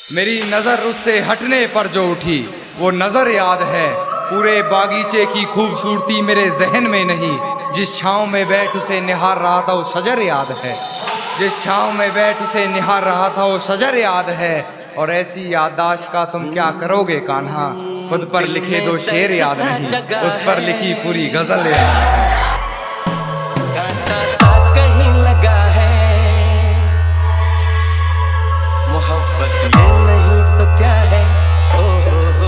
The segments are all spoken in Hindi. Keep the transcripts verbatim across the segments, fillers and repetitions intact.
मेरी नजर उससे हटने पर जो उठी वो नजर याद है। पूरे बागीचे की खूबसूरती मेरे जहन में नहीं। जिस छांव में बैठ उसे निहार रहा था वो शजर याद है। जिस छांव में बैठ उसे निहार रहा था वो शजर याद है। और ऐसी याददाश्त का तुम क्या करोगे कान्हा, खुद पर लिखे दो शेर याद नहीं, उस पर लिखी पूरी गजल याद है। कांटा सा कहीं लगा है, मोहब्बत ये नहीं तो क्या है। ओ हो हो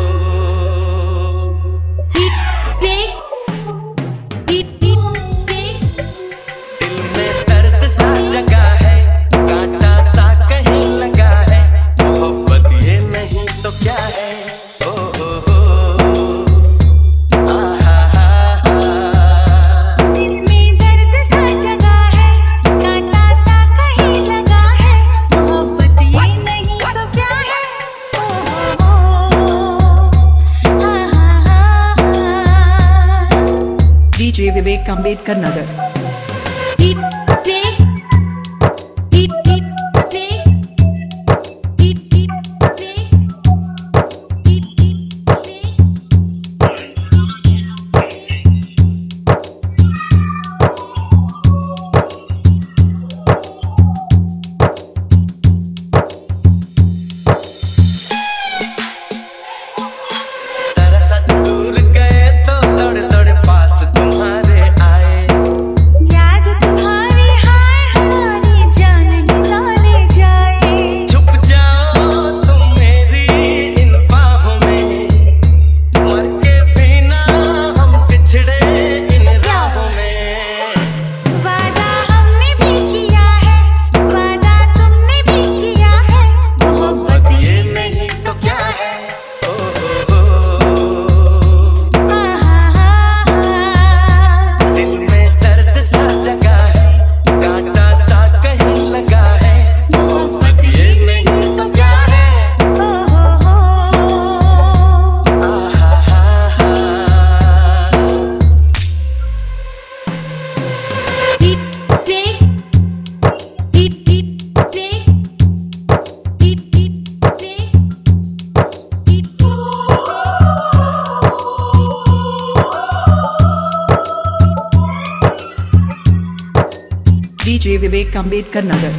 दिल में दर्द सा जगा है, कांटा सा कहीं लगा है, मोहब्बत ये नहीं तो क्या है। ओ हो हो DJ Vivek Ambedkar Nagar. DJ Vivek Ambedkar Nagar.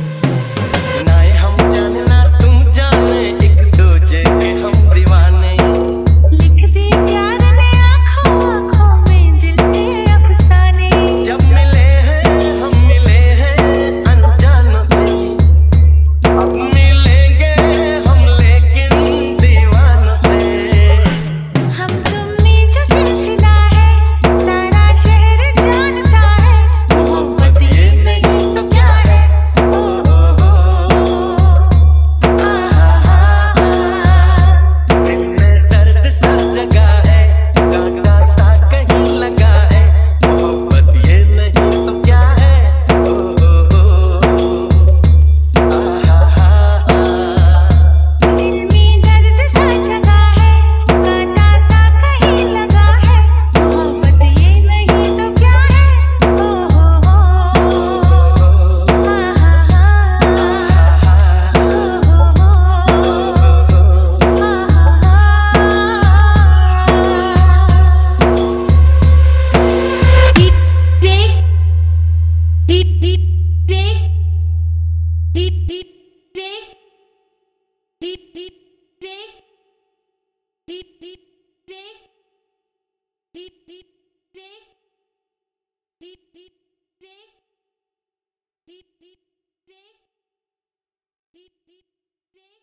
Beep beep beep beep beep beep beep